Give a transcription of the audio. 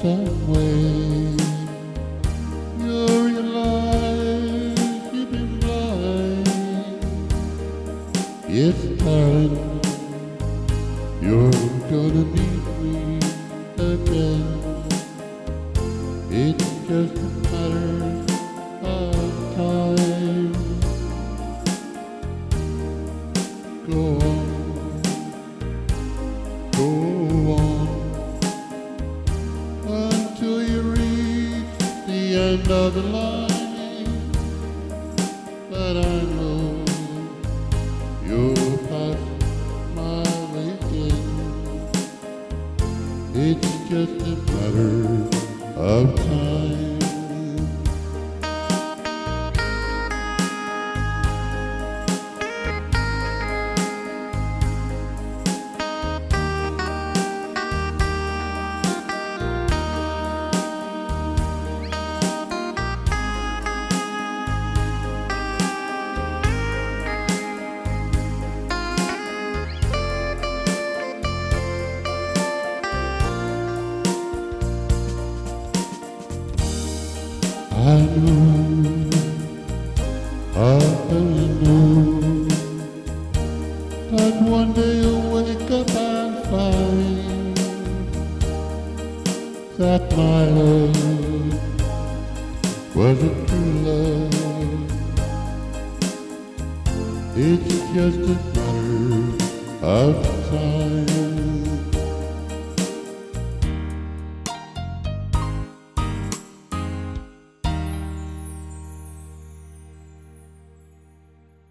that way. You realize you've been blind. Yes, darling, you're gonna need me again. It's just a matter of time. Go on, go on, until you reach the end of the line. But I know you'll pass my way again. It's just a matter of time. I know, I know that one day you'll wake up and find that my love was a true love. It's just a matter of time.